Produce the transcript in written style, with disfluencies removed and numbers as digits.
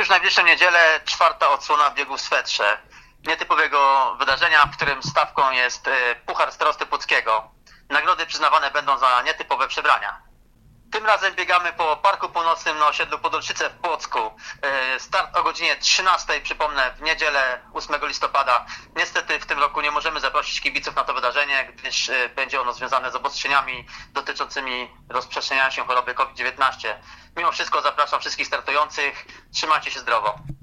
najbliższą niedzielę 4. odsłona biegu w swetrze. Nietypowego wydarzenia, w którym stawką jest Puchar Starosty Płockiego. Nagrody przyznawane będą za nietypowe przebrania. Tym razem biegamy po Parku Północnym na osiedlu Podolszyce w Płocku. Start o godzinie 13, przypomnę, w niedzielę 8 listopada. Niestety w tym roku nie możemy zaprosić kibiców na to wydarzenie, gdyż będzie ono związane z obostrzeniami dotyczącymi rozprzestrzeniania się choroby COVID-19. Mimo wszystko zapraszam wszystkich startujących. Trzymajcie się zdrowo.